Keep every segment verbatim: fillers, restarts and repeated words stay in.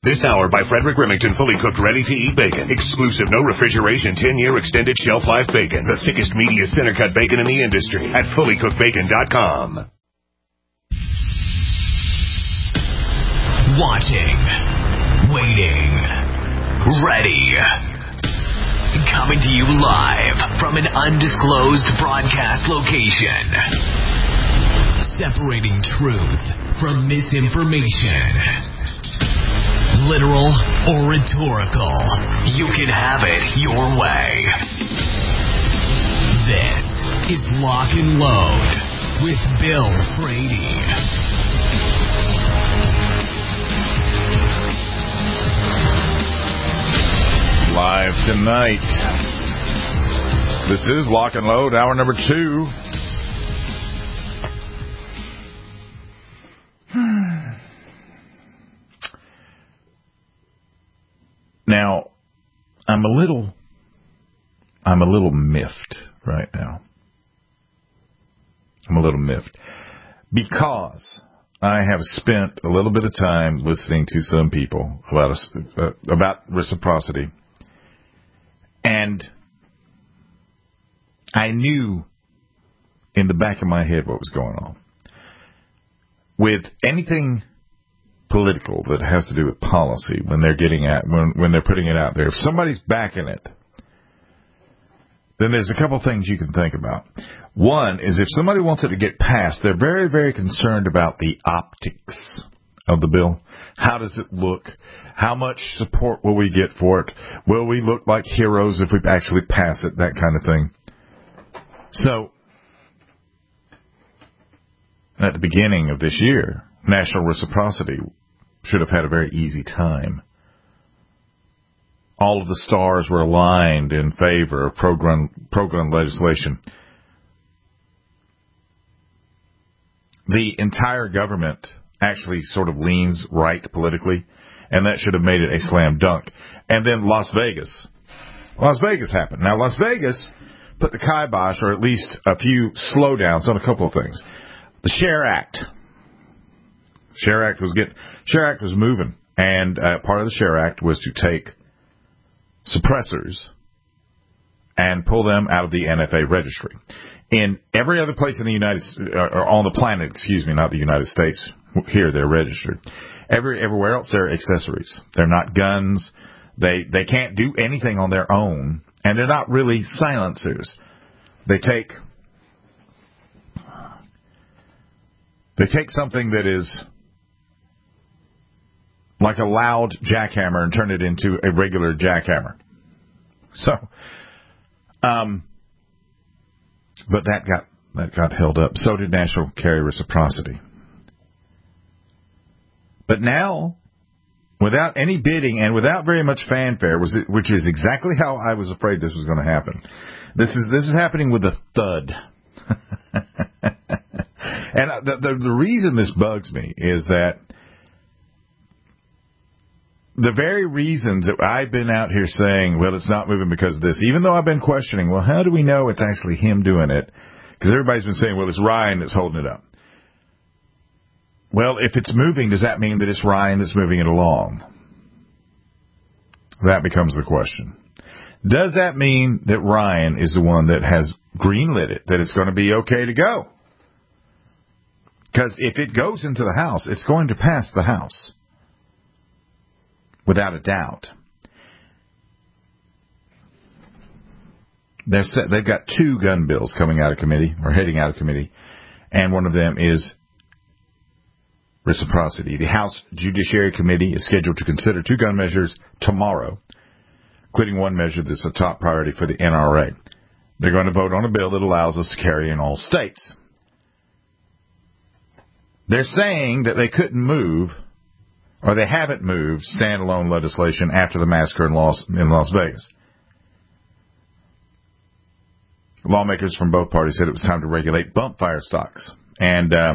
This hour by Frederick Remington, fully cooked, ready-to-eat bacon. Exclusive, no refrigeration, ten-year extended shelf life bacon. The thickest, meatiest center-cut bacon in the industry at fully cooked bacon dot com. Watching, waiting, ready. Coming to you live from an undisclosed broadcast location. Separating truth from misinformation. Literal or rhetorical, you can have it your way. This is Lock and Load with Bill Frady. Live tonight. This is Lock and Load, hour number two. Now, I'm a little, I'm a little miffed right now. I'm a little miffed because I have spent a little bit of time listening to some people about uh, about reciprocity, and I knew in the back of my head what was going on. With anything political that has to do with policy, when they're getting at when when they're putting it out there, if somebody's backing it, then there's a couple things you can think about. One is if somebody wants it to get passed, they're very, very concerned about the optics of the bill. How does it look? How much support will we get for it? Will we look like heroes if we actually pass it? That kind of thing. So, at the beginning of this year, national reciprocity should have had a very easy time. All of the stars were aligned in favor of pro-gun, pro-gun legislation. The entire government actually sort of leans right politically, and that should have made it a slam dunk. And then Las Vegas. Las Vegas happened. Now, Las Vegas put the kibosh, or at least a few slowdowns on a couple of things. The SHARE Act. SHARE Act was get SHARE Act was moving, and uh, part of the SHARE Act was to take suppressors and pull them out of the N F A registry. In every other place in the United or on the planet, excuse me, not the United States. Here they're registered. Every everywhere else they're accessories. They're not guns. They they can't do anything on their own, and they're not really silencers. They take they take something that is like a loud jackhammer and turn it into a regular jackhammer. So, um, but that got that got held up. So did national carry reciprocity. But now, without any bidding and without very much fanfare, was it, which is exactly how I was afraid this was going to happen. This is this is happening with a thud. And the, the the reason this bugs me is that the very reasons that I've been out here saying, well, it's not moving because of this, even though I've been questioning, well, how do we know it's actually him doing it? Because everybody's been saying, well, it's Ryan that's holding it up. Well, if it's moving, does that mean that it's Ryan that's moving it along? That becomes the question. Does that mean that Ryan is the one that has greenlit it, that it's going to be okay to go? Because if it goes into the House, it's going to pass the House. Without a doubt. They're set, they've got two gun bills coming out of committee, or heading out of committee, and one of them is reciprocity. The House Judiciary Committee is scheduled to consider two gun measures tomorrow, including one measure that's a top priority for the N R A. They're going to vote on a bill that allows us to carry in all states. They're saying that they couldn't move, or they haven't moved, standalone legislation after the massacre in Las, in Las Vegas. Lawmakers from both parties said it was time to regulate bump fire stocks. And uh,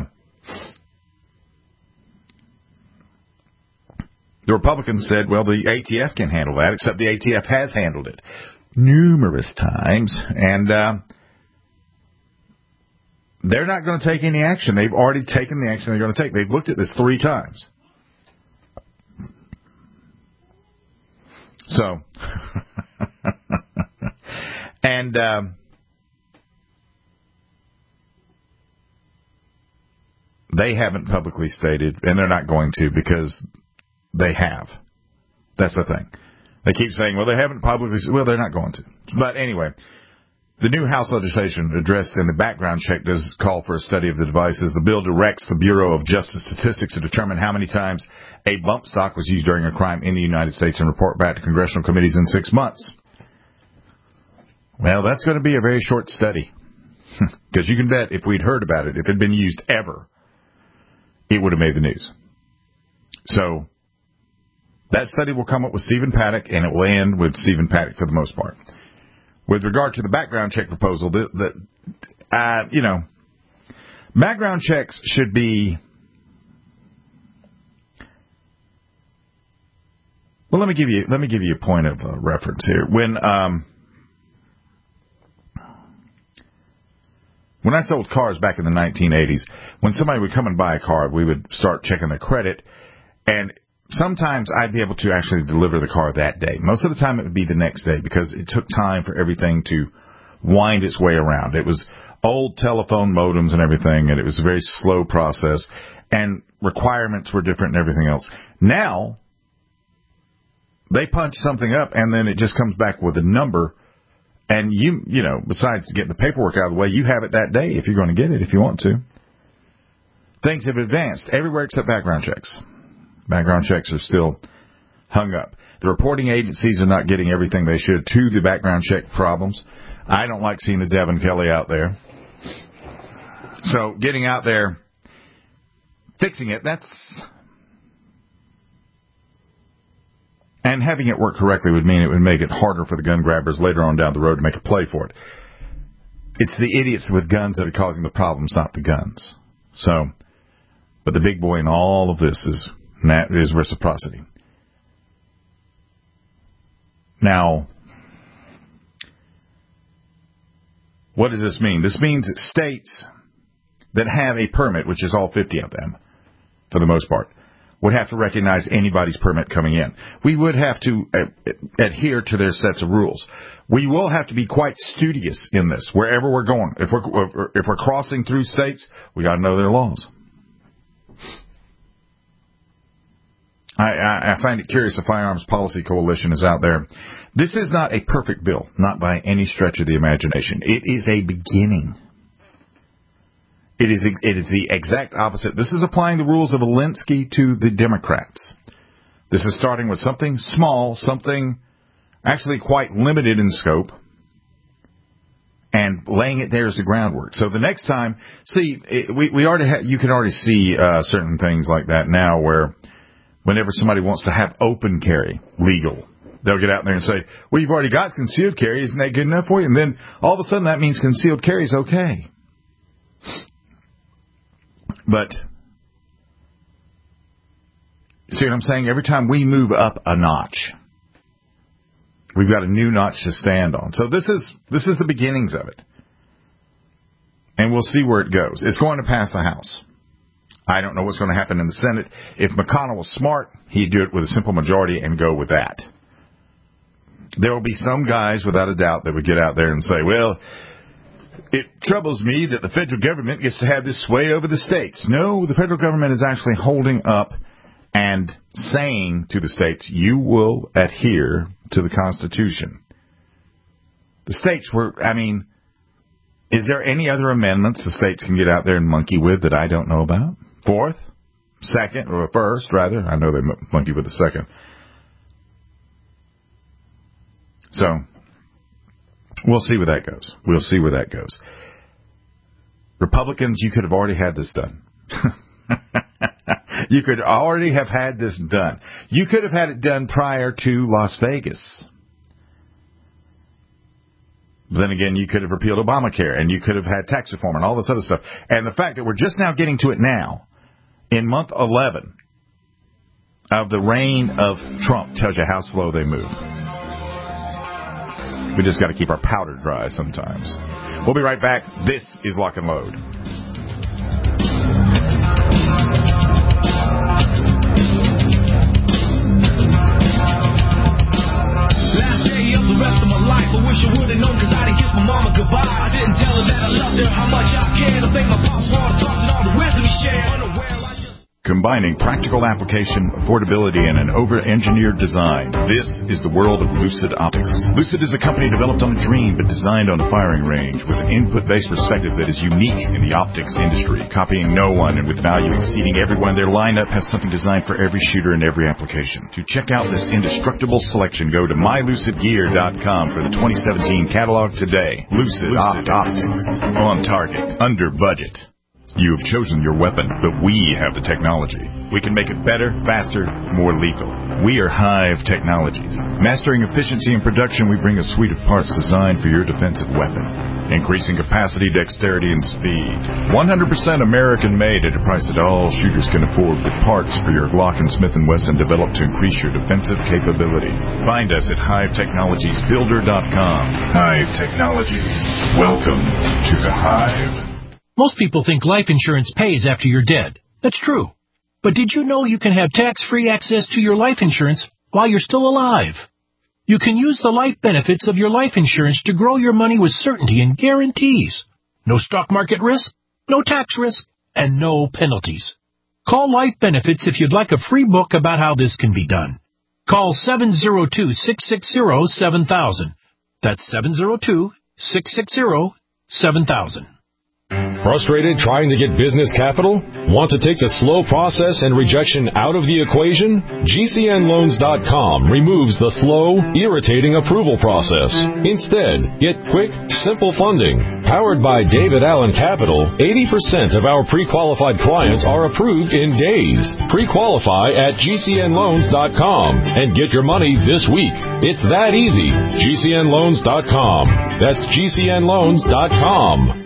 the Republicans said, well, the A T F can handle that, except the A T F has handled it numerous times. And uh, they're not going to take any action. They've already taken the action they're going to take. They've looked at this three times. So, and um, they haven't publicly stated, and they're not going to because they have. That's the thing. They keep saying, well, they haven't publicly, well, they're not going to. But anyway, the new House legislation addressed in the background check does call for a study of the devices. The bill directs the Bureau of Justice Statistics to determine how many times a bump stock was used during a crime in the United States and report back to congressional committees in six months. Well, that's going to be a very short study. Because you can bet if we'd heard about it, if it had been used ever, it would have made the news. So that study will come up with Stephen Paddock, and it will end with Stephen Paddock for the most part. With regard to the background check proposal, the, the uh, you know, background checks should be. Well, let me give you let me give you a point of uh, reference here. When um, when I sold cars back in the nineteen eighties, when somebody would come and buy a car, we would start checking their credit, and sometimes I'd be able to actually deliver the car that day. Most of the time it would be the next day because it took time for everything to wind its way around. It was old telephone modems and everything, and it was a very slow process, and requirements were different and everything else. Now, they punch something up, and then it just comes back with a number, and you, you know, besides getting the paperwork out of the way, you have it that day if you're going to get it, if you want to. Things have advanced everywhere except background checks. Background checks are still hung up. The reporting agencies are not getting everything they should to the background check problems. I don't like seeing the Devin Kelly out there. So getting out there, fixing it, that's... And having it work correctly would mean it would make it harder for the gun grabbers later on down the road to make a play for it. It's the idiots with guns that are causing the problems, not the guns. So, but the big boy in all of this is... And that is reciprocity. Now, what does this mean? This means that states that have a permit, which is all fifty of them, for the most part, would have to recognize anybody's permit coming in. We would have to uh, adhere to their sets of rules. We will have to be quite studious in this, wherever we're going. If we're, if we're crossing through states, we got to know their laws. I, I, I find it curious the Firearms Policy Coalition is out there. This is not a perfect bill, not by any stretch of the imagination. It is a beginning. It is it is the exact opposite. This is applying the rules of Alinsky to the Democrats. This is starting with something small, something actually quite limited in scope, and laying it there as the groundwork. So the next time, see, it, we we already ha- you can already see uh, certain things like that now where. Whenever somebody wants to have open carry legal, they'll get out there and say, well, you've already got concealed carry. Isn't that good enough for you? And then all of a sudden that means concealed carry is okay. But see what I'm saying? Every time we move up a notch, we've got a new notch to stand on. So this is this is the beginnings of it. And we'll see where it goes. It's going to pass the House. I don't know what's going to happen in the Senate. If McConnell was smart, he'd do it with a simple majority and go with that. There will be some guys, without a doubt, that would get out there and say, well, it troubles me that the federal government gets to have this sway over the states. No, the federal government is actually holding up and saying to the states, you will adhere to the Constitution. The states were, I mean, is there any other amendments the states can get out there and monkey with that I don't know about? Fourth, second, or first, rather. I know they monkey with the second. So, we'll see where that goes. We'll see where that goes. Republicans, you could have already had this done. You could already have had this done. You could have had it done prior to Las Vegas. Then again, you could have repealed Obamacare, and you could have had tax reform and all this other stuff. And the fact that we're just now getting to it now, in month eleven of the reign of Trump, tells you how slow they move. We just got to keep our powder dry sometimes. We'll be right back. This is Lock and Load. combining practical application, affordability, and an over-engineered design. This is the world of Lucid Optics. Lucid is a company developed on a dream but designed on a firing range with an input-based perspective that is unique in the optics industry, copying no one and with value exceeding everyone. Their lineup has something designed for every shooter and every application. To check out this indestructible selection, go to my lucid gear dot com for the twenty seventeen catalog today. Lucid, Lucid Optics. On target. Under budget. You have chosen your weapon, but we have the technology. We can make it better, faster, more lethal. We are Hive Technologies. Mastering efficiency and production, we bring a suite of parts designed for your defensive weapon. Increasing capacity, dexterity, and speed. one hundred percent American-made at a price that all shooters can afford, with parts for your Glock and Smith and Wesson developed to increase your defensive capability. Find us at hive technologies builder dot com. Hive Technologies. Welcome to the Hive. Most people think life insurance pays after you're dead. That's true. But did you know you can have tax-free access to your life insurance while you're still alive? You can use the life benefits of your life insurance to grow your money with certainty and guarantees. No stock market risk, no tax risk, and no penalties. Call Life Benefits if you'd like a free book about how this can be done. Call seven oh two, six six zero, seven thousand. That's seven oh two, six six zero, seven thousand. Frustrated trying to get business capital? Want to take the slow process and rejection out of the equation? G C N loans dot com removes the slow, irritating approval process. Instead, get quick, simple funding. Powered by David Allen Capital, eighty percent of our pre-qualified clients are approved in days. Pre-qualify at G C N loans dot com and get your money this week. It's that easy. G C N loans dot com. That's G C N loans dot com.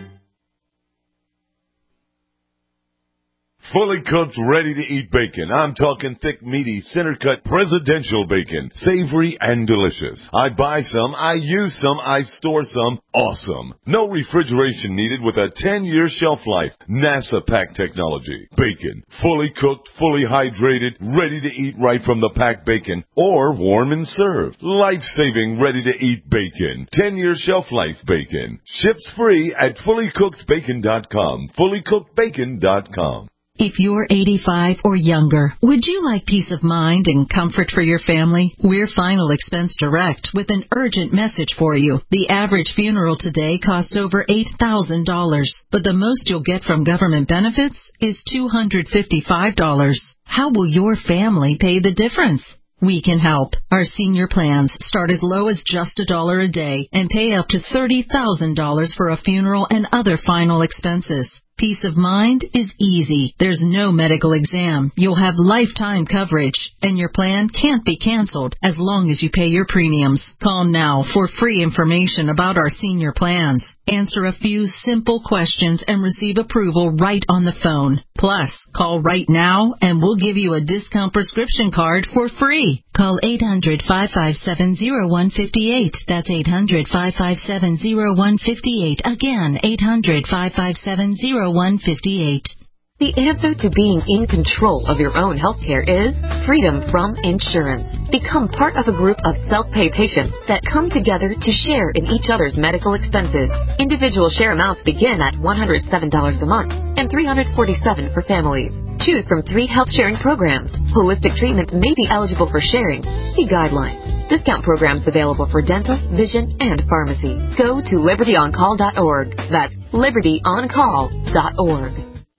Fully cooked, ready-to-eat bacon. I'm talking thick, meaty, center-cut presidential bacon. Savory and delicious. I buy some, I use some, I store some. Awesome. No refrigeration needed with a ten-year shelf life. NASA pack technology. Bacon. Fully cooked, fully hydrated, ready to eat right from the packed bacon. Or warm and served. Life-saving, ready-to-eat bacon. ten-year shelf life bacon. Ships free at fully cooked bacon dot com. fully cooked bacon dot com. If you're eighty-five or younger, would you like peace of mind and comfort for your family? We're Final Expense Direct with an urgent message for you. The average funeral today costs over eight thousand dollars, but the most you'll get from government benefits is two hundred fifty-five dollars. How will your family pay the difference? We can help. Our senior plans start as low as just a dollar a day and pay up to thirty thousand dollars for a funeral and other final expenses. Peace of mind is easy. There's no medical exam. You'll have lifetime coverage, and your plan can't be canceled as long as you pay your premiums. Call now for free information about our senior plans. Answer a few simple questions and receive approval right on the phone. Plus, call right now and we'll give you a discount prescription card for free. Call eight hundred, five five seven, oh one five eight. That's eight hundred, five five seven, oh one five eight. Again, eight hundred, five five seven, oh one five eight. The answer to being in control of your own healthcare is freedom from insurance. Become part of a group of self-pay patients that come together to share in each other's medical expenses. Individual share amounts begin at one hundred seven dollars a month and three hundred forty-seven dollars for families. Choose from three health sharing programs. Holistic treatments may be eligible for sharing. See guidelines. Discount programs available for dental, vision, and pharmacy. Go to liberty on call dot org. That's liberty on call dot org.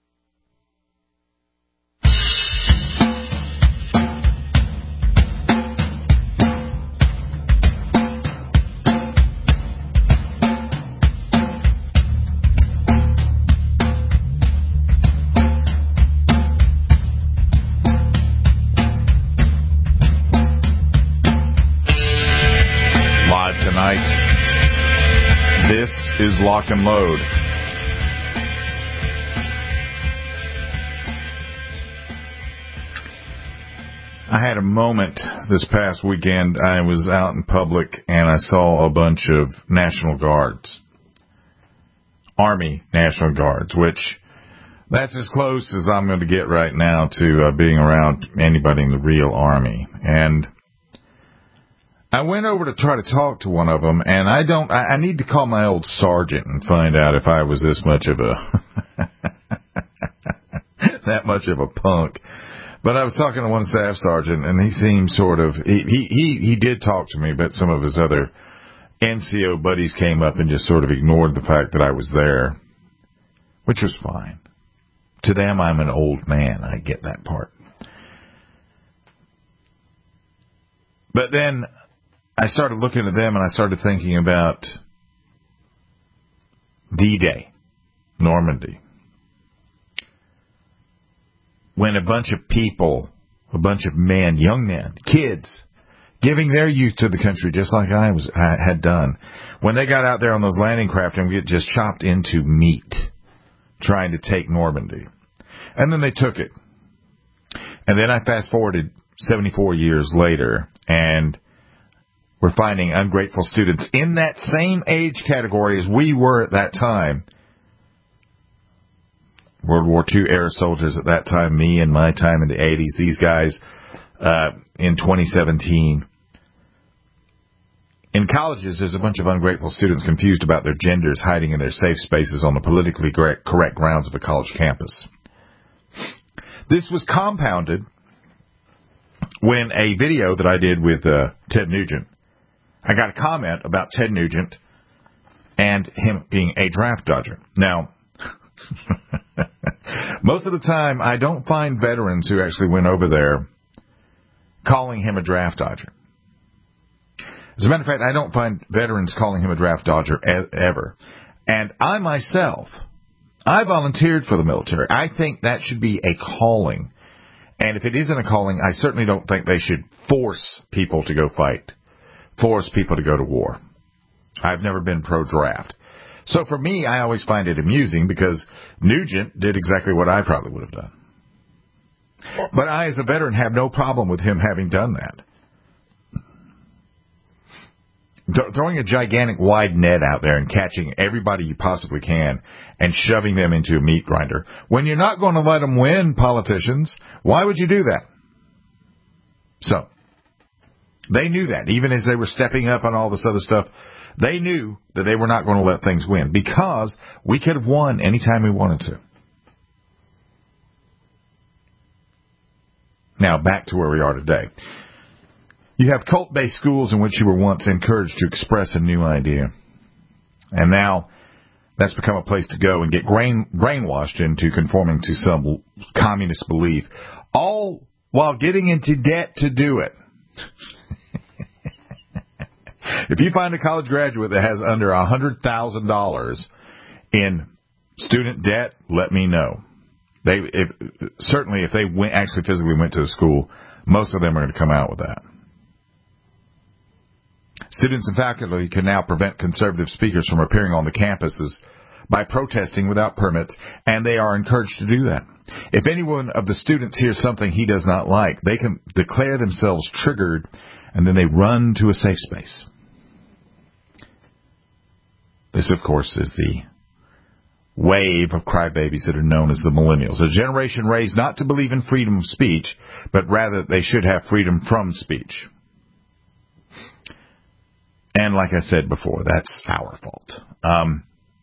This is Lock and Load. I had a moment this past weekend. I was out in public and I saw a bunch of National Guards. Army National Guards, which that's as close as I'm going to get right now to uh, being around anybody in the real Army. And I went over to try to talk to one of them, and I don't. I, I need to call my old sergeant and find out if I was this much of a that much of a punk. But I was talking to one staff sergeant, and he seemed sort of, he, he, he, he did talk to me, but some of his other N C O buddies came up and just sort of ignored the fact that I was there, which was fine. To them, I'm an old man. I get that part. But then I started looking at them, and I started thinking about D-Day, Normandy. When a bunch of people, a bunch of men, young men, kids, giving their youth to the country just like I was I had done, when they got out there on those landing craft and get just chopped into meat, trying to take Normandy. And then they took it. And then I fast-forwarded seventy-four years later, and we're finding ungrateful students in that same age category as we were at that time. World War Two era soldiers at that time, me in my time in the eighties, these guys uh, in twenty seventeen. In colleges, there's a bunch of ungrateful students confused about their genders hiding in their safe spaces on the politically correct, correct grounds of a college campus. This was compounded when a video that I did with uh, Ted Nugent, I got a comment about Ted Nugent and him being a draft dodger. Now, most of the time, I don't find veterans who actually went over there calling him a draft dodger. As a matter of fact, I don't find veterans calling him a draft dodger e- ever. And I myself, I volunteered for the military. I think that should be a calling. And if it isn't a calling, I certainly don't think they should force people to go fight, force people to go to war. I've never been pro-draft. So for me, I always find it amusing because Nugent did exactly what I probably would have done. But I, as a veteran, have no problem with him having done that. Th- throwing a gigantic wide net out there and catching everybody you possibly can and shoving them into a meat grinder. When you're not going to let them win, politicians, why would you do that? So, they knew that. Even as they were stepping up on all this other stuff, they knew that they were not going to let things win because we could have won anytime we wanted to. Now, back to where we are today. You have cult-based schools in which you were once encouraged to express a new idea. And now that's become a place to go and get brain, brainwashed into conforming to some communist belief, all while getting into debt to do it. If you find a college graduate that has under one hundred thousand dollars in student debt, let me know. They if, certainly, if they went, actually physically went to the school, most of them are going to come out with that. Students and faculty can now prevent conservative speakers from appearing on the campuses by protesting without permits, and they are encouraged to do that. If any one of the students hears something he does not like, they can declare themselves triggered, and then they run to a safe space. This, of course, is the wave of crybabies that are known as the millennials, a generation raised not to believe in freedom of speech, but rather they should have freedom from speech. And like I said before, that's our fault. Um,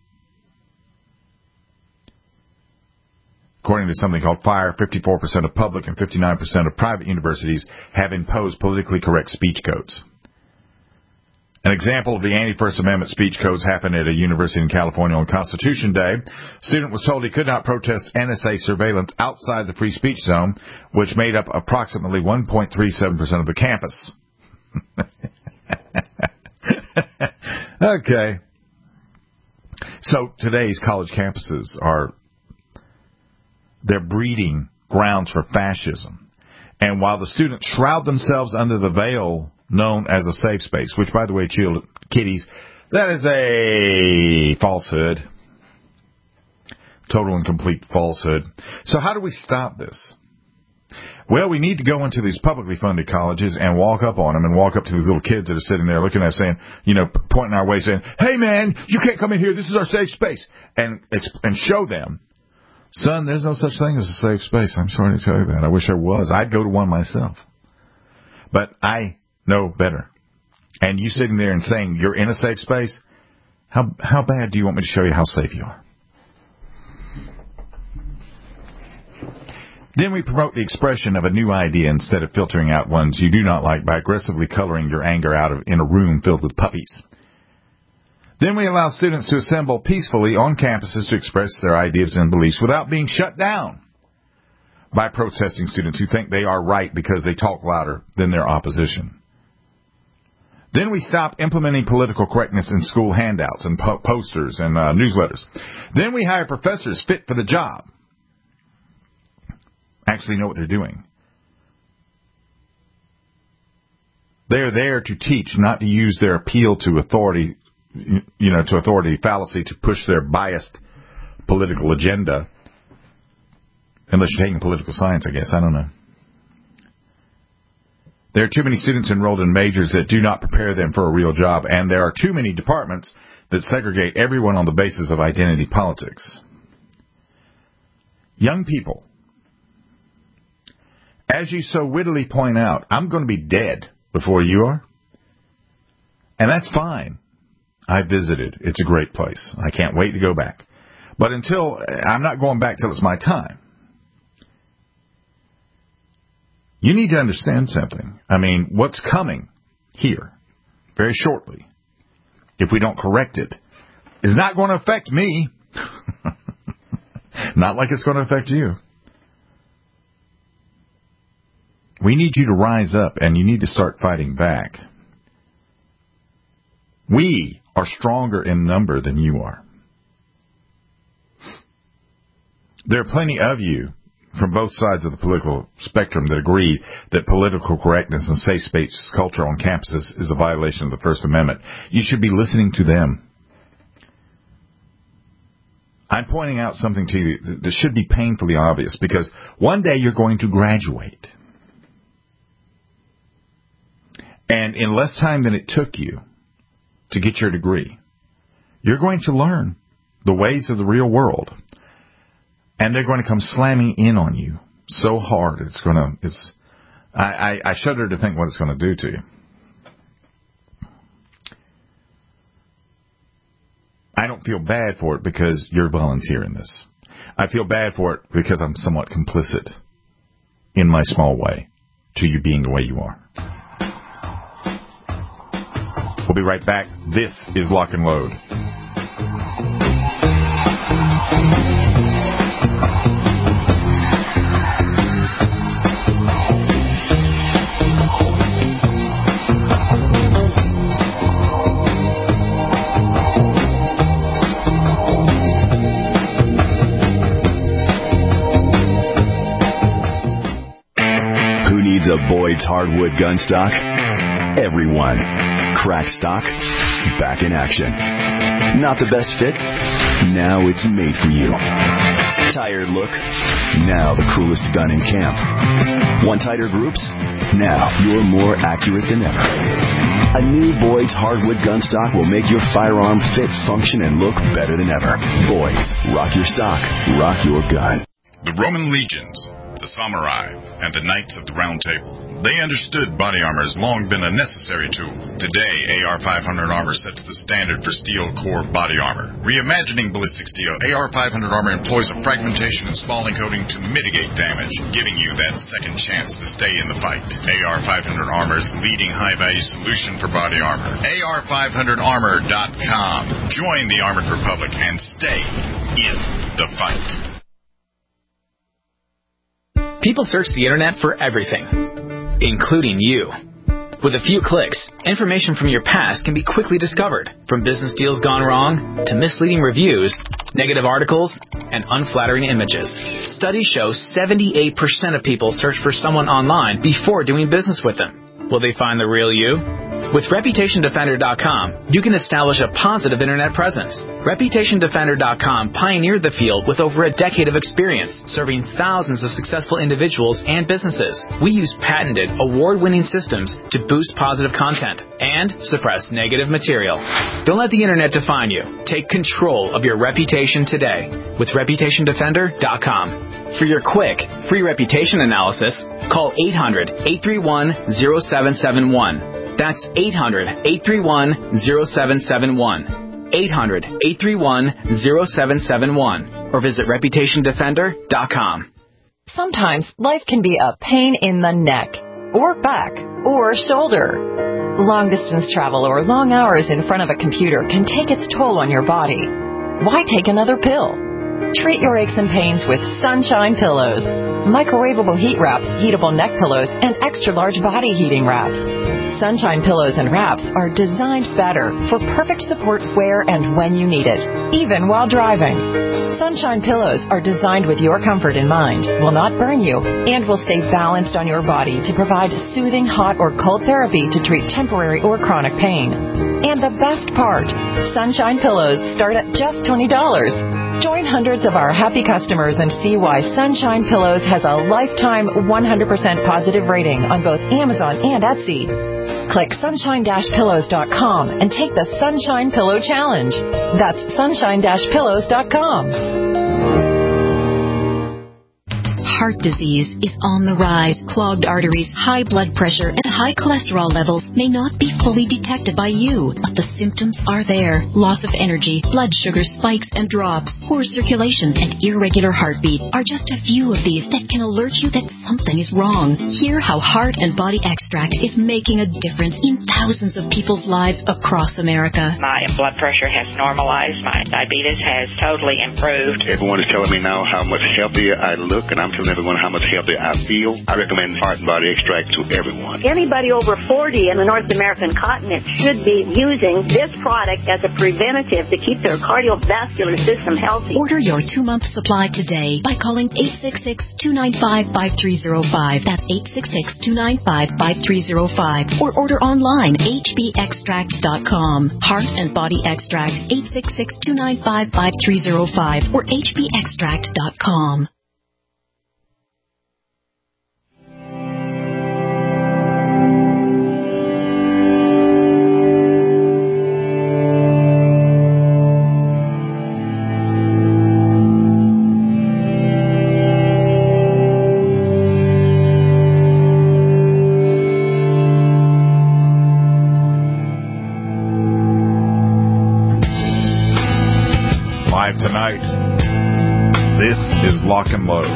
according to something called FIRE, fifty-four percent of public and fifty-nine percent of private universities have imposed politically correct speech codes. An example of the anti-First Amendment speech codes happened at a university in California on Constitution Day. A student was told he could not protest N S A surveillance outside the free speech zone, which made up approximately one point three seven percent of the campus. Okay. So today's college campuses are, they're breeding grounds for fascism. And while the students shroud themselves under the veil known as a safe space, which, by the way, chill kiddies, that is a falsehood. Total and complete falsehood. So how do we stop this? Well, we need to go into these publicly funded colleges and walk up on them and walk up to these little kids that are sitting there looking at us saying, you know, pointing our way saying, hey, man, you can't come in here. This is our safe space. And and show them, son, there's no such thing as a safe space. I'm sorry to tell you that. I wish there was. I'd go to one myself. But I know better. And you sitting there and saying you're in a safe space, how how bad do you want me to show you how safe you are? Then we promote the expression of a new idea instead of filtering out ones you do not like by aggressively coloring your anger out of, in a room filled with puppies. Then we allow students to assemble peacefully on campuses to express their ideas and beliefs without being shut down by protesting students who think they are right because they talk louder than their opposition. Then we stop implementing political correctness in school handouts and po- posters and uh, newsletters. Then we hire professors fit for the job. Actually know what they're doing. They're there to teach, not to use their appeal to authority, you know, to authority fallacy to push their biased political agenda. Unless you're taking political science, I guess. I don't know. There are too many students enrolled in majors that do not prepare them for a real job, and there are too many departments that segregate everyone on the basis of identity politics. Young people, as you so wittily point out, I'm going to be dead before you are. And that's fine. I visited. It's a great place. I can't wait to go back. But until, I'm not going back till it's my time. You need to understand something. I mean, what's coming here very shortly, if we don't correct it, is not going to affect me. Not like it's going to affect you. We need you to rise up, and you need to start fighting back. We are stronger in number than you are. There are plenty of you from both sides of the political spectrum that agree that political correctness and safe space culture on campuses is a violation of the First Amendment. You should be listening to them. I'm pointing out something to you that should be painfully obvious, because one day you're going to graduate. And in less time than it took you to get your degree, you're going to learn the ways of the real world. And they're going to come slamming in on you so hard. It's going to, it's, I, I, I shudder to think what it's going to do to you. I don't feel bad for it because you're volunteering this. I feel bad for it because I'm somewhat complicit in my small way to you being the way you are. We'll be right back. This is Lock and Load. A Boyd's hardwood gun stock? Everyone. Crack stock? Back in action. Not the best fit? Now it's made for you. Tired look? Now the coolest gun in camp. Want tighter groups? Now you're more accurate than ever. A new Boyd's hardwood gun stock will make your firearm fit, function, and look better than ever. Boyd's. Rock your stock. Rock your gun. The Roman legions, the samurai, and the knights of the Round Table. They understood body armor has long been a necessary tool. Today, A R five hundred armor sets the standard for steel core body armor. Reimagining ballistic steel, A R five hundred armor employs a fragmentation and spalling coating to mitigate damage, giving you that second chance to stay in the fight. A R five hundred Armor's leading high-value solution for body armor. A R five hundred armor dot com. Join the Armored Republic and stay in the fight. People search the internet for everything, including you. With a few clicks, information from your past can be quickly discovered, from business deals gone wrong to misleading reviews, negative articles, and unflattering images. Studies show seventy-eight percent of people search for someone online before doing business with them. Will they find the real you? With Reputation Defender dot com, you can establish a positive internet presence. Reputation Defender dot com pioneered the field with over a decade of experience, serving thousands of successful individuals and businesses. We use patented, award-winning systems to boost positive content and suppress negative material. Don't let the internet define you. Take control of your reputation today with Reputation Defender dot com. For your quick, free reputation analysis, call eight hundred, eight three one, zero seven seven one. That's eight hundred, eight three one, zero seven seven one. eight hundred, eight three one, zero seven seven one. Or visit Reputation Defender dot com. Sometimes life can be a pain in the neck, or back, or shoulder. Long-distance travel or long hours in front of a computer can take its toll on your body. Why take another pill? Treat your aches and pains with Sunshine Pillows. Microwavable heat wraps, heatable neck pillows, and extra-large body heating wraps. Sunshine Pillows and wraps are designed better for perfect support where and when you need it, even while driving. Sunshine Pillows are designed with your comfort in mind, will not burn you, and will stay balanced on your body to provide soothing hot or cold therapy to treat temporary or chronic pain. And the best part, Sunshine Pillows start at just twenty dollars. Join hundreds of our happy customers and see why Sunshine Pillows has a lifetime one hundred percent positive rating on both Amazon and Etsy. Click sunshine dash pillows dot com and take the Sunshine Pillow Challenge. That's sunshine dash pillows dot com. Heart disease is on the rise. Clogged arteries, high blood pressure, and high cholesterol levels may not be fully detected by you, but the symptoms are there. Loss of energy, blood sugar spikes and drops, poor circulation, and irregular heartbeat are just a few of these that can alert you that something is wrong. Hear how Heart and Body Extract is making a difference in thousands of people's lives across America. My blood pressure has normalized. My diabetes has totally improved. Everyone is telling me now how much healthier I look, and I'm telling everyone how much healthier I feel. I recommend Heart and Body Extract to everyone. Anybody over forty in the North American continent should be using this product as a preventative to keep their cardiovascular system healthy. Order your two-month supply today by calling eight six six, two nine five, five three zero five. That's eight six six, two nine five, five three zero five. Or order online, h b extract dot com. Heart and Body Extract, eight six six, two nine five, five three zero five or h b extract dot com. Tonight, this is Lock and Load.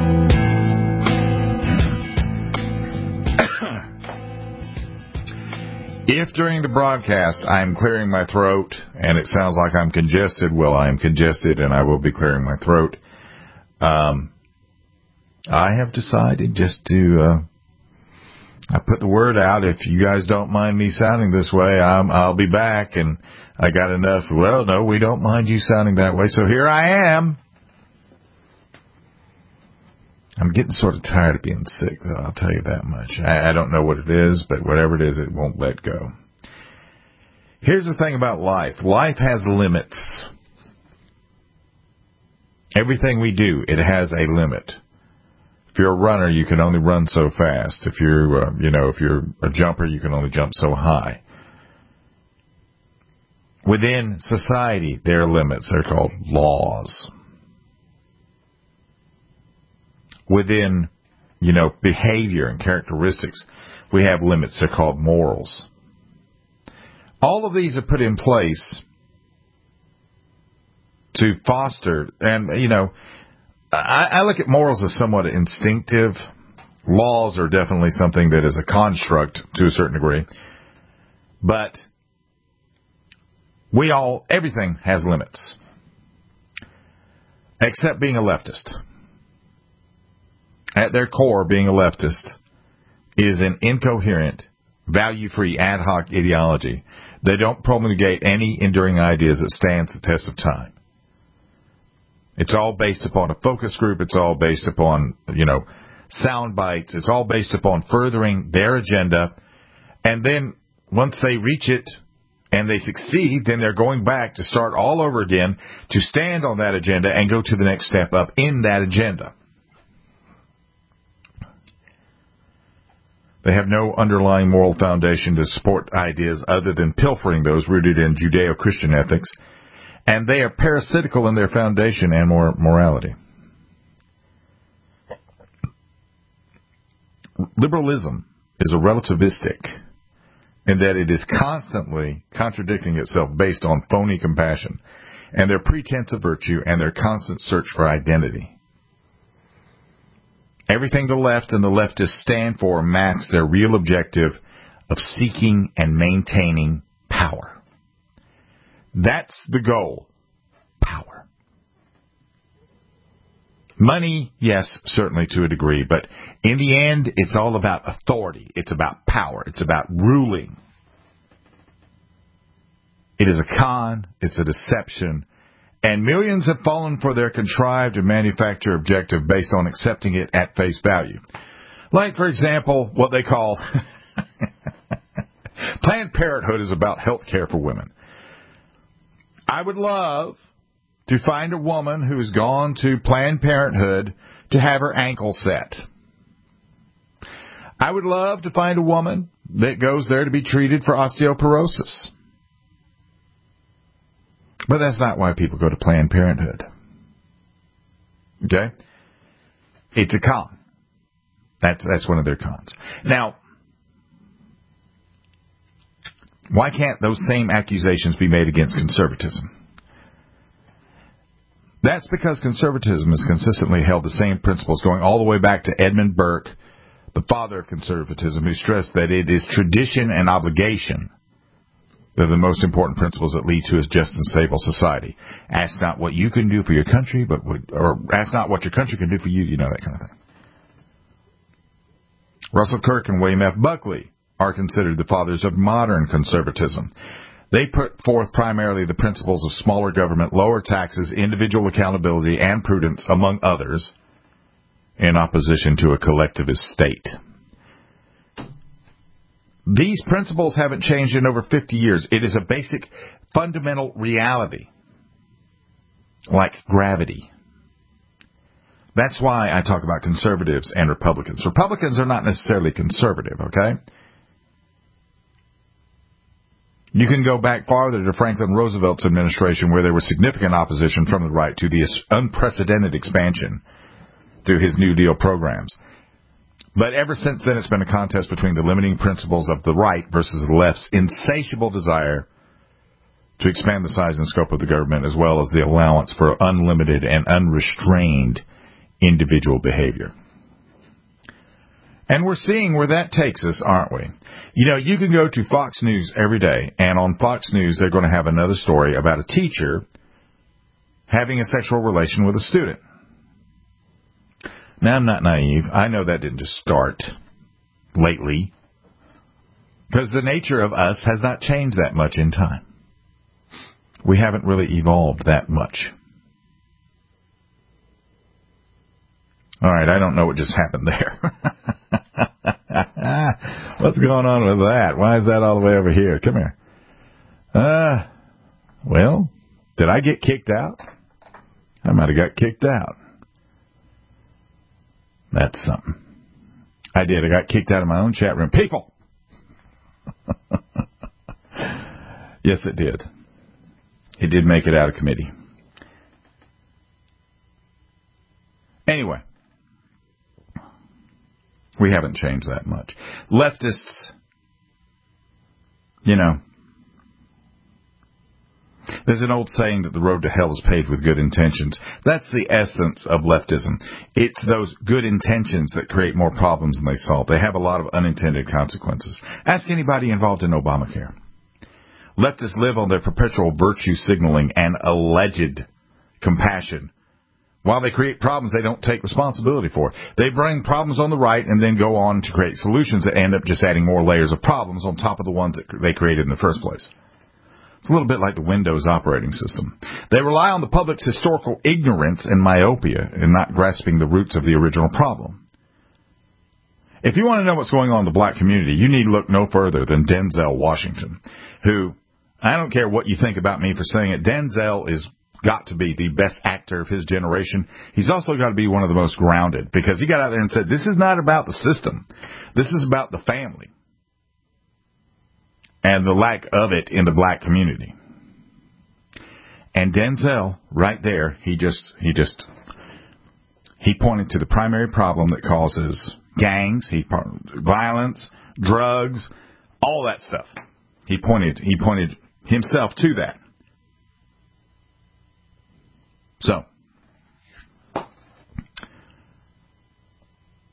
If during the broadcast I'm clearing my throat and it sounds like I'm congested, well, I am congested and I will be clearing my throat. Um, I have decided just to, uh, I put the word out. If you guys don't mind me sounding this way, I'm, I'll be back. And I got enough. Well, no, we don't mind you sounding that way. So here I am. I'm getting sort of tired of being sick, though. I'll tell you that much. I, I don't know what it is, but whatever it is, it won't let go. Here's the thing about life. Life has limits. Everything we do, it has a limit. If you're a runner, you can only run so fast. If you're, uh, you know, if you're a jumper, you can only jump so high. Within society, there are limits. They're called laws. Within, you know, behavior and characteristics, we have limits. They're called morals. All of these are put in place to foster, and, you know, I, I look at morals as somewhat instinctive. Laws are definitely something that is a construct to a certain degree. But we all, everything has limits. Except being a leftist. At their core, being a leftist is an incoherent, value-free, ad hoc ideology. They don't promulgate any enduring ideas that stands the test of time. It's all based upon a focus group. It's all based upon, you know, sound bites. It's all based upon furthering their agenda. And then once they reach it and they succeed, then they're going back to start all over again to stand on that agenda and go to the next step up in that agenda. They have no underlying moral foundation to support ideas other than pilfering those rooted in Judeo-Christian ethics. And they are parasitical in their foundation and mor- morality. Liberalism is a relativistic in that it is constantly contradicting itself based on phony compassion and their pretense of virtue and their constant search for identity. Everything the left and the leftists stand for masks their real objective of seeking and maintaining power. That's the goal. Power. Money, yes, certainly to a degree, but in the end, it's all about authority. It's about power. It's about ruling. It is a con. It's a deception. And millions have fallen for their contrived and manufactured objective based on accepting it at face value. Like, for example, what they call Planned Parenthood is about health care for women. I would love to find a woman who's gone to Planned Parenthood to have her ankle set. I would love to find a woman that goes there to be treated for osteoporosis. But that's not why people go to Planned Parenthood. Okay? It's a con. That's that's one of their cons. Now, why can't those same accusations be made against conservatism? That's because conservatism has consistently held the same principles going all the way back to Edmund Burke, the father of conservatism, who stressed that it is tradition and obligation. They're the most important principles that lead to a just and stable society. Ask not what you can do for your country, but what, or ask not what your country can do for you, you know, that kind of thing. Russell Kirk and William F. Buckley are considered the fathers of modern conservatism. They put forth primarily the principles of smaller government, lower taxes, individual accountability, and prudence, among others, in opposition to a collectivist state. These principles haven't changed in over fifty years. It is a basic, fundamental reality, like gravity. That's why I talk about conservatives and Republicans. Republicans are not necessarily conservative, okay? You can go back farther to Franklin Roosevelt's administration, where there was significant opposition from the right to the unprecedented expansion through his New Deal programs. But ever since then, it's been a contest between the limiting principles of the right versus the left's insatiable desire to expand the size and scope of the government, as well as the allowance for unlimited and unrestrained individual behavior. And we're seeing where that takes us, aren't we? You know, you can go to Fox News every day, and on Fox News, they're going to have another story about a teacher having a sexual relation with a student. Now, I'm not naive. I know that didn't just start lately, because the nature of us has not changed that much in time. We haven't really evolved that much. All right, I don't know what just happened there. What's going on with that? Why is that all the way over here? Come here. Uh, well, did I get kicked out? I might have got kicked out. That's something. I did. I got kicked out of my own chat room. People! Yes, it did. It did make it out of committee. Anyway, we haven't changed that much. Leftists, you know, there's an old saying that the road to hell is paved with good intentions. That's the essence of leftism. It's those good intentions that create more problems than they solve. They have a lot of unintended consequences. Ask anybody involved in Obamacare. Leftists live on their perpetual virtue signaling and alleged compassion. While they create problems they don't take responsibility for. They bring problems on the right and then go on to create solutions that end up just adding more layers of problems on top of the ones that they created in the first place. It's a little bit like the Windows operating system. They rely on the public's historical ignorance and myopia in not grasping the roots of the original problem. If you want to know what's going on in the black community, you need look no further than Denzel Washington, who, I don't care what you think about me for saying it, Denzel is got to be the best actor of his generation. He's also got to be one of the most grounded, because he got out there and said, this is not about the system. This is about the family and the lack of it in the black community. And Denzel, right there, he just, he just, he pointed to the primary problem that causes gangs, he violence, drugs, all that stuff. He pointed, he pointed himself to that. So,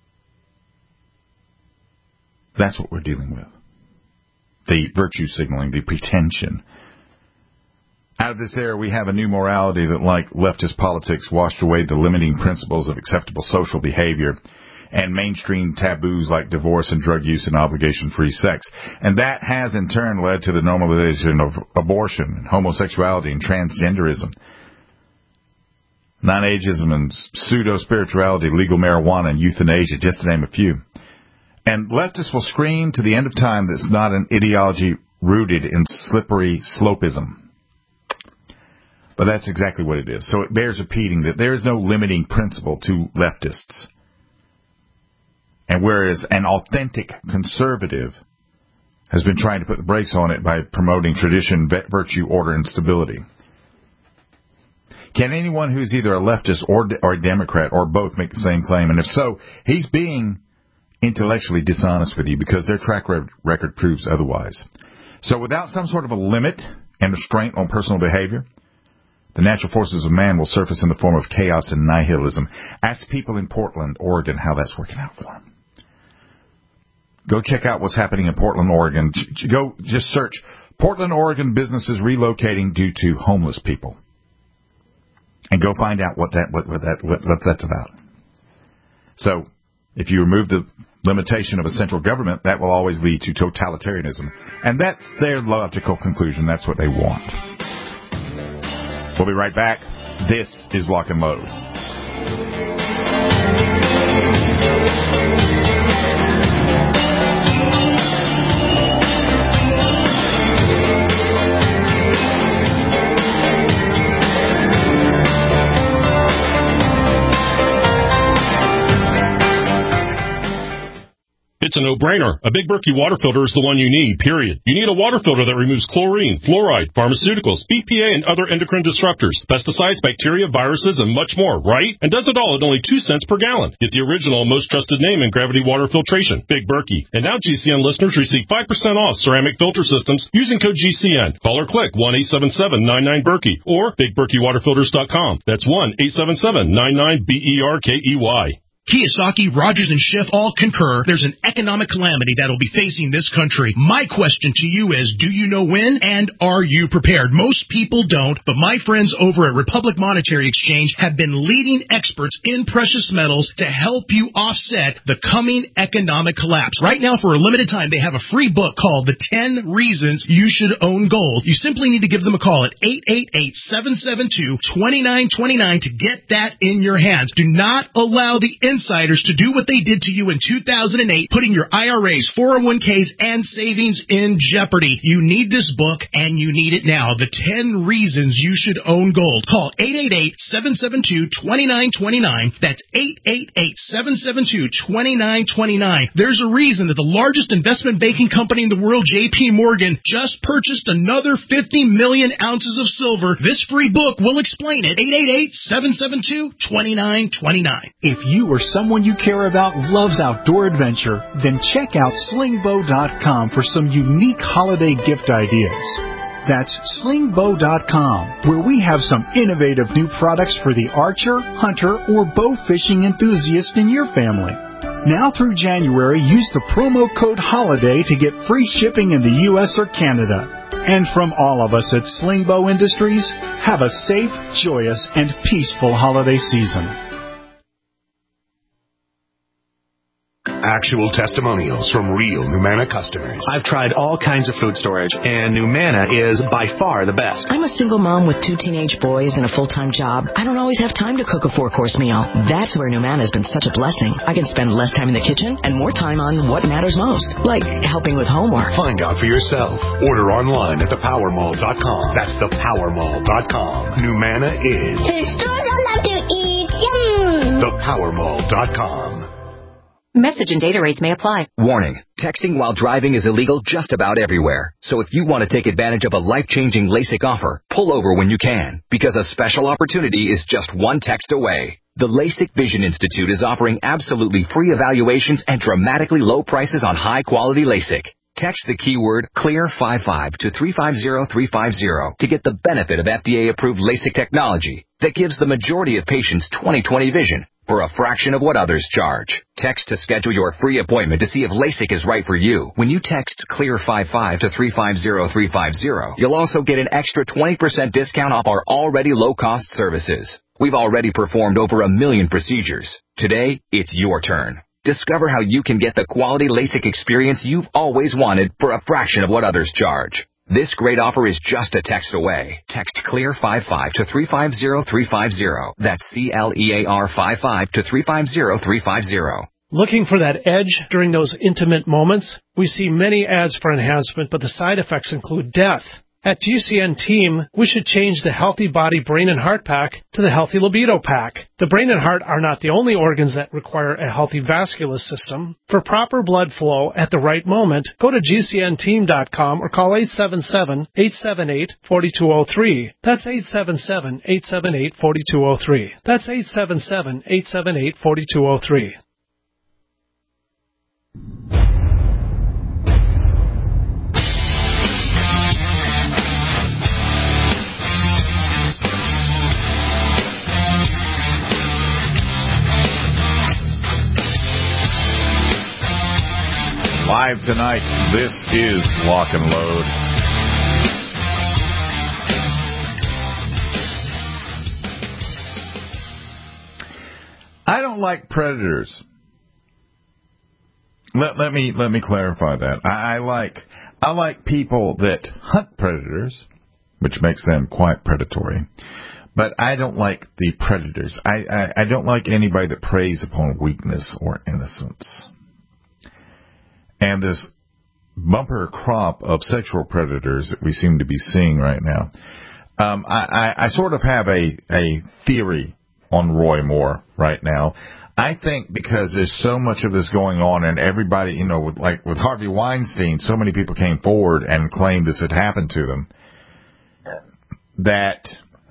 That's what we're dealing with. The virtue signaling, the pretension. Out of this era, we have a new morality that, like leftist politics, washed away the limiting principles of acceptable social behavior and mainstream taboos like divorce and drug use and obligation-free sex. And that has, in turn, led to the normalization of abortion, homosexuality, and transgenderism, non-ageism and pseudo-spirituality, legal marijuana, and euthanasia, just to name a few. And leftists will scream to the end of time that it's not an ideology rooted in slippery slopism. But that's exactly what it is. So it bears repeating that there is no limiting principle to leftists. And whereas an authentic conservative has been trying to put the brakes on it by promoting tradition, virtue, order, and stability. Can anyone who's either a leftist or, or a Democrat or both make the same claim? And if so, he's being intellectually dishonest with you because their track record proves otherwise. So without some sort of a limit and restraint on personal behavior, the natural forces of man will surface in the form of chaos and nihilism. Ask people in Portland, Oregon, how that's working out for them. Go check out what's happening in Portland, Oregon. Go just search Portland, Oregon businesses relocating due to homeless people, and go find out what that what, what that what, what that's about. So, if you remove the limitation of a central government, that will always lead to totalitarianism, and that's their logical conclusion. That's what they want. We'll be right back. This is Lock and Load. It's a no-brainer. A Big Berkey water filter is the one you need, period. You need a water filter that removes chlorine, fluoride, pharmaceuticals, B P A, and other endocrine disruptors, pesticides, bacteria, viruses, and much more, right? And does it all at only two cents per gallon. Get the original, most trusted name in gravity water filtration, Big Berkey. And now G C N listeners receive five percent off ceramic filter systems using code G C N. Call or click one eight seven seven nine nine Berkey or big berkey water filters dot com. That's one eight seven seven nine nine B E R K E Y. Kiyosaki, Rogers, and Schiff all concur there's an economic calamity that'll be facing this country. My question to you is, do you know when, and are you prepared? Most people don't, but my friends over at Republic Monetary Exchange have been leading experts in precious metals to help you offset the coming economic collapse. Right now, for a limited time, they have a free book called The ten Reasons You Should Own Gold. You simply need to give them a call at eight eight eight, seven seven two, two nine two nine to get that in your hands. Do not allow the insiders to do what they did to you in two thousand eight, putting your I R As, four oh one k's, and savings in jeopardy. You need this book, and you need it now. The ten Reasons You Should Own Gold. Call eight eight eight, seven seven two, two nine two nine. That's eight eight eight, seven seven two, two nine two nine. There's a reason that the largest investment banking company in the world, J P Morgan, just purchased another fifty million ounces of silver. This free book will explain it. eight eight eight, seven seven two, two nine two nine. If you or someone you care about loves outdoor adventure, then check out sling bow dot com for some unique holiday gift ideas. That's sling bow dot com, where we have some innovative new products for the archer, hunter, or bow fishing enthusiast in your family. Now through January, use the promo code HOLIDAY to get free shipping in the U S or Canada. And from all of us at Sling Bow Industries, have a safe, joyous, and peaceful holiday season. Actual testimonials from real Numana customers. I've tried all kinds of food storage, and Numana is by far the best. I'm a single mom with two teenage boys and a full-time job. I don't always have time to cook a four-course meal. That's where Numana has been such a blessing. I can spend less time in the kitchen and more time on what matters most, like helping with homework. Find out for yourself. Order online at the power mall dot com. That's the power mall dot com. Numana is... Food stores I love to eat. Yum! the power mall dot com. Message and data rates may apply. Warning. Texting while driving is illegal just about everywhere. So if you want to take advantage of a life-changing LASIK offer, pull over when you can, because a special opportunity is just one text away. The LASIK Vision Institute is offering absolutely free evaluations and dramatically low prices on high-quality LASIK. Text the keyword CLEAR fifty-five to three five zero three five zero to get the benefit of F D A-approved LASIK technology that gives the majority of patients twenty twenty vision. for a fraction of what others charge. Text to schedule your free appointment to see if LASIK is right for you. When you text CLEAR fifty-five to three five zero three five zero, you'll also get an extra twenty percent discount off our already low-cost services. We've already performed over a million procedures. Today, it's your turn. Discover how you can get the quality LASIK experience you've always wanted for a fraction of what others charge. This great offer is just a text away. Text CLEAR fifty-five to three five zero three five zero. That's C L E A R fifty-five to three five zero three five zero. Looking for that edge during those intimate moments? We see many ads for enhancement, but the side effects include death. At G C N Team, we should change the Healthy Body Brain and Heart Pack to the Healthy Libido Pack. The brain and heart are not the only organs that require a healthy vascular system. For proper blood flow at the right moment, go to G C N team dot com or call eight seven seven, eight seven eight, four two zero three. That's eight seven seven, eight seven eight, four two zero three. That's eight seven seven, eight seven eight, four two zero three. Live tonight, this is Lock and Load. I don't like predators. Let, let me let me clarify that. I, I like I like people that hunt predators, which makes them quite predatory. But I don't like the predators. I, I, I don't like anybody that preys upon weakness or innocence. And this bumper crop of sexual predators that we seem to be seeing right now, um, I, I, I sort of have a, a theory on Roy Moore right now. I think because there's so much of this going on, and everybody, you know, with, like with Harvey Weinstein, so many people came forward and claimed this had happened to them, that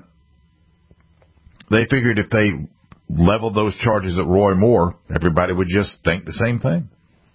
they figured if they leveled those charges at Roy Moore, everybody would just think the same thing.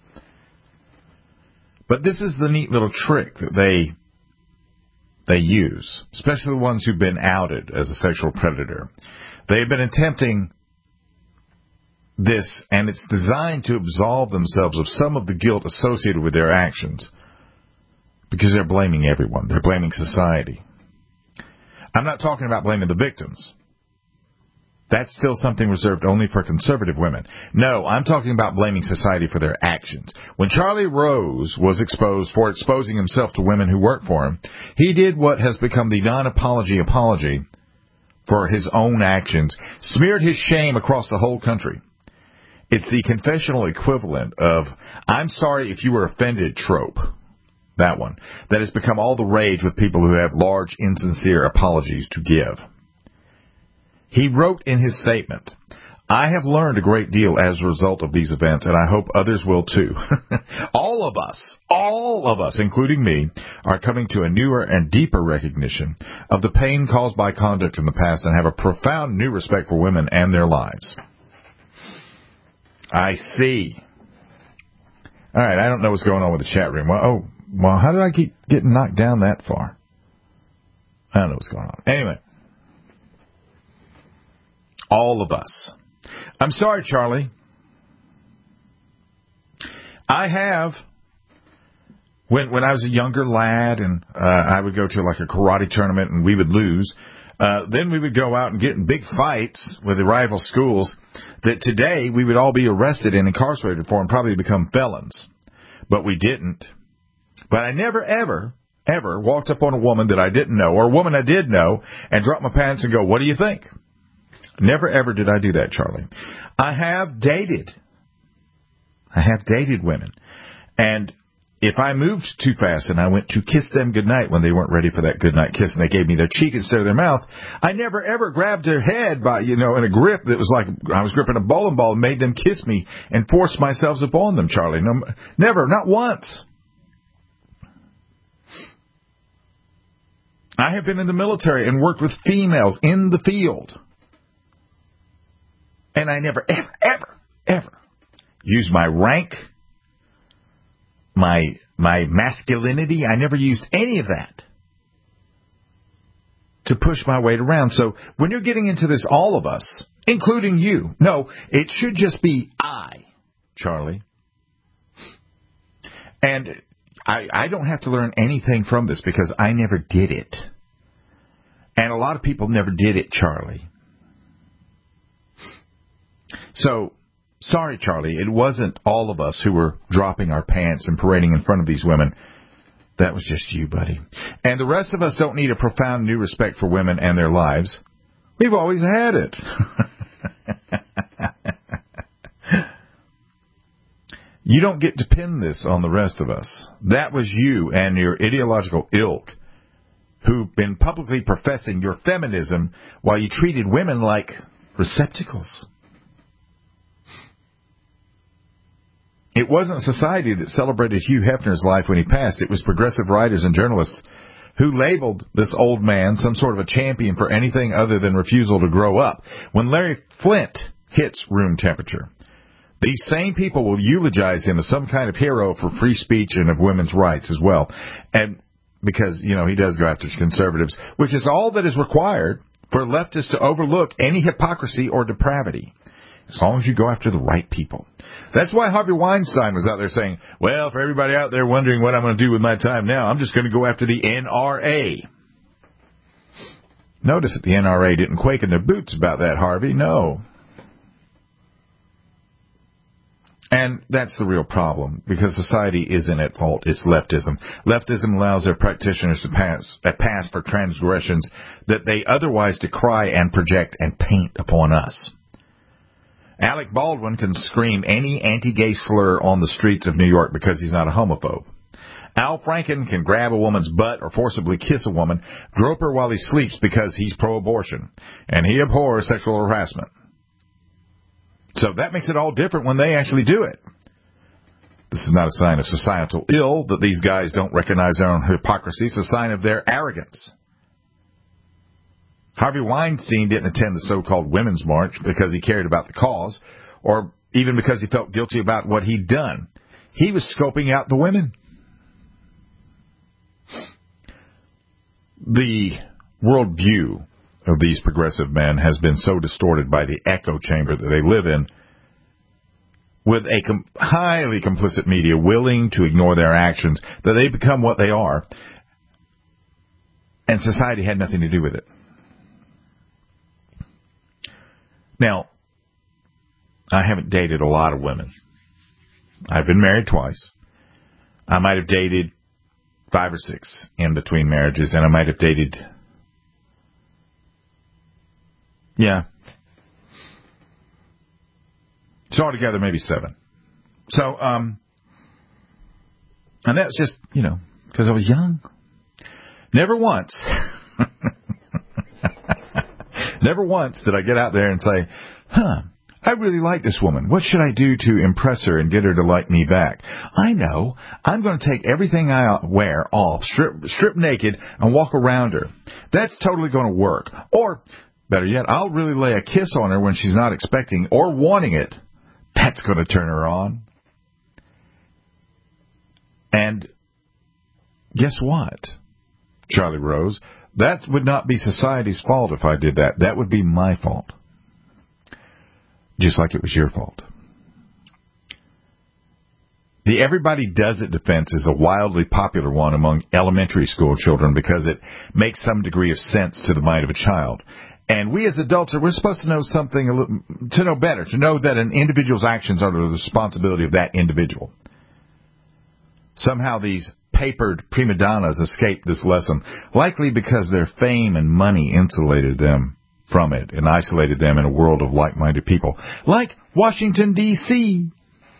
But this is the neat little trick that they they use, especially the ones who've been outed as a sexual predator. They've been attempting this, and it's designed to absolve themselves of some of the guilt associated with their actions, because they're blaming everyone. They're blaming society. I'm not talking about blaming the victims. That's still something reserved only for conservative women. No, I'm talking about blaming society for their actions. When Charlie Rose was exposed for exposing himself to women who worked for him, he did what has become the non-apology apology for his own actions, smeared his shame across the whole country. It's the confessional equivalent of, I'm sorry if you were offended trope, that one, that has become all the rage with people who have large, insincere apologies to give. He wrote in his statement, I have learned a great deal as a result of these events, and I hope others will too. All of us, all of us, including me, are coming to a newer and deeper recognition of the pain caused by conduct in the past and have a profound new respect for women and their lives. I see. All right, I don't know what's going on with the chat room. Well, oh, well, how did I keep getting knocked down that far? I don't know what's going on. Anyway. All of us. I'm sorry, Charlie. I have, when when I was a younger lad and uh, I would go to like a karate tournament and we would lose, uh, then we would go out and get in big fights with the rival schools that today we would all be arrested and incarcerated for and probably become felons. But we didn't. But I never, ever, ever walked up on a woman that I didn't know or a woman I did know and dropped my pants and go, what do you think? Never, ever did I do that, Charlie. I have dated. I have dated women. And if I moved too fast and I went to kiss them goodnight when they weren't ready for that goodnight kiss and they gave me their cheek instead of their mouth, I never, ever grabbed their head by, you know, in a grip that was like I was gripping a bowling ball and made them kiss me and forced myself upon them, Charlie. No, never, not once. I have been in the military and worked with females in the field. And I never, ever, ever, ever used my rank, my my masculinity. I never used any of that to push my weight around. So when you're getting into this, all of us, including you, no, it should just be I, Charlie. And I, I don't have to learn anything from this because I never did it. And a lot of people never did it, Charlie. So, sorry, Charlie, it wasn't all of us who were dropping our pants and parading in front of these women. That was just you, buddy. And the rest of us don't need a profound new respect for women and their lives. We've always had it. You don't get to pin this on the rest of us. That was you and your ideological ilk who've been publicly professing your feminism while you treated women like receptacles. It wasn't society that celebrated Hugh Hefner's life when he passed. It was progressive writers and journalists who labeled this old man some sort of a champion for anything other than refusal to grow up. When Larry Flynt hits room temperature, these same people will eulogize him as some kind of hero for free speech and of women's rights as well. And because, you know, he does go after conservatives, which is all that is required for leftists to overlook any hypocrisy or depravity. As long as you go after the right people. That's why Harvey Weinstein was out there saying, well, for everybody out there wondering what I'm going to do with my time now, I'm just going to go after the N R A. Notice that the N R A didn't quake in their boots about that, Harvey. No. And that's the real problem, because society isn't at fault. It's leftism. Leftism allows their practitioners to pass, uh, pass for transgressions that they otherwise decry and project and paint upon us. Alec Baldwin can scream any anti-gay slur on the streets of New York because he's not a homophobe. Al Franken can grab a woman's butt or forcibly kiss a woman, grope her while he sleeps because he's pro-abortion, and he abhors sexual harassment. So that makes it all different when they actually do it. This is not a sign of societal ill that these guys don't recognize their own hypocrisy. It's a sign of their arrogance. Harvey Weinstein didn't attend the so-called Women's March because he cared about the cause, or even because he felt guilty about what he'd done. He was scoping out the women. The worldview of these progressive men has been so distorted by the echo chamber that they live in, with a com- highly complicit media willing to ignore their actions, that they become what they are, and society had nothing to do with it. Now, I haven't dated a lot of women. I've been married twice. I might have dated five or six in between marriages, and I might have dated, yeah. So altogether, maybe seven. So, um, and that's just, you know, because I was young. Never once. Never once did I get out there and say, huh, I really like this woman. What should I do to impress her and get her to like me back? I know. I'm going to take everything I wear off, strip, strip naked, and walk around her. That's totally going to work. Or, better yet, I'll really lay a kiss on her when she's not expecting or wanting it. That's going to turn her on. And guess what, Charlie Rose? That would not be society's fault if I did that. That would be my fault. Just like it was your fault. The everybody does it defense is a wildly popular one among elementary school children because it makes some degree of sense to the mind of a child. And we as adults are we're supposed to know something, a little, to know better, to know that an individual's actions are the responsibility of that individual. Somehow these papered prima donnas escaped this lesson, likely because their fame and money insulated them from it and isolated them in a world of like-minded people, like Washington, D C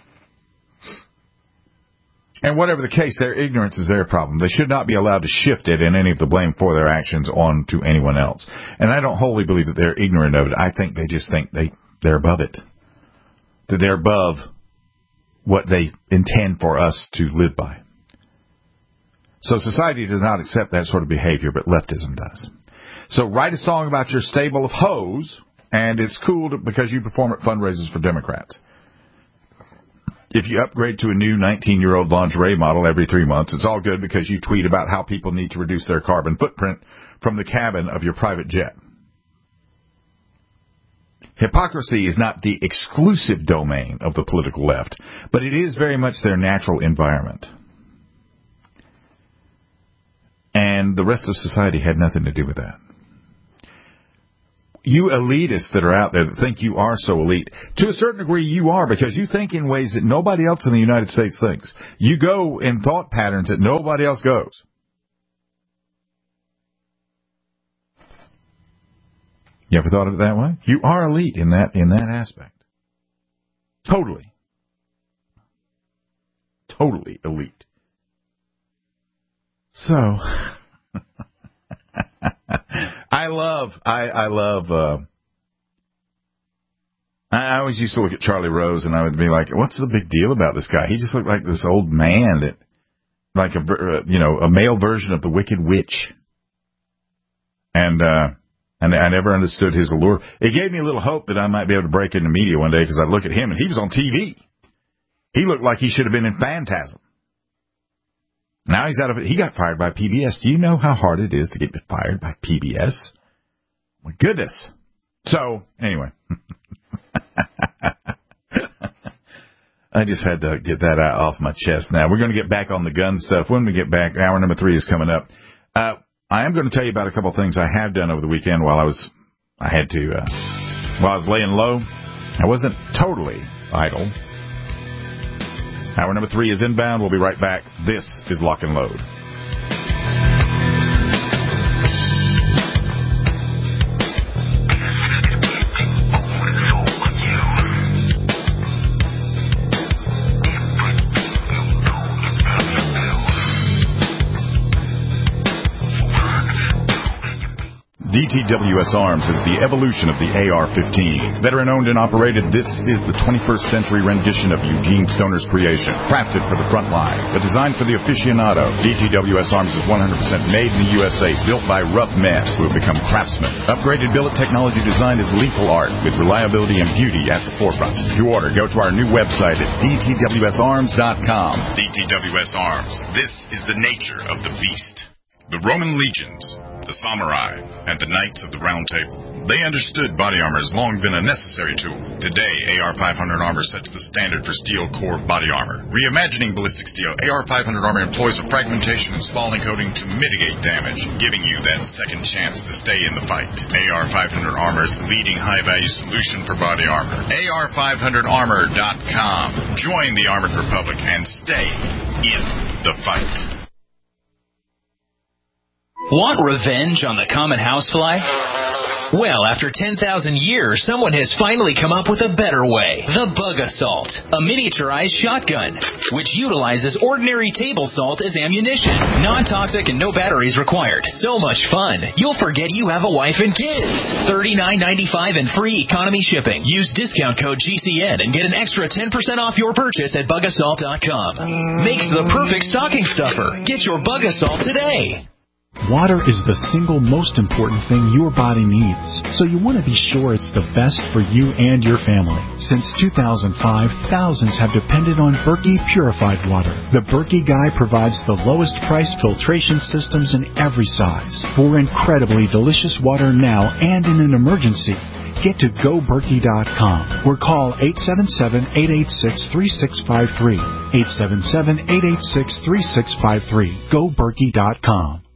And whatever the case, their ignorance is their problem. They should not be allowed to shift it and any of the blame for their actions on to anyone else. And I don't wholly believe that they're ignorant of it. I think they just think they, they're above it. That they're above what they intend for us to live by. So society does not accept that sort of behavior, but leftism does. So write a song about your stable of hoes, and it's cool to, because you perform at fundraisers for Democrats. If you upgrade to a new nineteen-year-old lingerie model every three months, it's all good because you tweet about how people need to reduce their carbon footprint from the cabin of your private jet. Hypocrisy is not the exclusive domain of the political left, but it is very much their natural environment. And the rest of society had nothing to do with that. You elitists that are out there that think you are so elite, to a certain degree you are, because you think in ways that nobody else in the United States thinks. You go in thought patterns that nobody else goes. You ever thought of it that way? You are elite in that in that aspect. Totally. Totally elite. So I love, I, I love, uh, I always used to look at Charlie Rose and I would be like, what's the big deal about this guy? He just looked like this old man that, like a, you know, a male version of the Wicked Witch. And, uh, and I never understood his allure. It gave me a little hope that I might be able to break into media one day because I'd look at him and he was on T V. He looked like he should have been in Phantasm. Now he's out of it. He got fired by P B S. Do you know how hard it is to get fired by P B S? My goodness. So, anyway. I just had to get that out off my chest. Now, we're going to get back on the gun stuff. When we get back, hour number three is coming up. Uh, I am going to tell you about a couple of things I have done over the weekend while I was, I had to, uh, while I was laying low. I wasn't totally idle. Hour number three is inbound. We'll be right back. This is Lock and Load. D T W S Arms is the evolution of the A R fifteen. Veteran-owned and operated, this is the twenty-first century rendition of Eugene Stoner's creation. Crafted for the front line, but designed for the aficionado. D T W S Arms is one hundred percent made in the U S A, built by rough men who have become craftsmen. Upgraded billet technology design is lethal art, with reliability and beauty at the forefront. To order, go to our new website at D T W S arms dot com. D T W S Arms. This is the nature of the beast. The Roman legions, the samurai, and the knights of the Round Table. They understood body armor has long been a necessary tool. Today, A R five hundred armor sets the standard for steel core body armor. Reimagining ballistic steel, A R five hundred armor employs a fragmentation and spalling coating to mitigate damage, giving you that second chance to stay in the fight. A R five hundred armor is the leading high-value solution for body armor. A R five hundred armor dot com. Join the Armored Republic and stay in the fight. Want revenge on the common housefly? Well, after ten thousand years, someone has finally come up with a better way. The Bug Assault, a miniaturized shotgun, which utilizes ordinary table salt as ammunition. Non-toxic and no batteries required. So much fun, you'll forget you have a wife and kids. thirty-nine ninety-five and free economy shipping. Use discount code G C N and get an extra ten percent off your purchase at bug assault dot com. Makes the perfect stocking stuffer. Get your Bug Assault today. Water is the single most important thing your body needs, so you want to be sure it's the best for you and your family. Since two thousand five, thousands have depended on Berkey purified water. The Berkey Guy provides the lowest priced filtration systems in every size. For incredibly delicious water now and in an emergency, get to go berkey dot com or call eight seven seven, eight eight six, three six five three. eight seven seven, eight eight six, three six five three. go berkey dot com.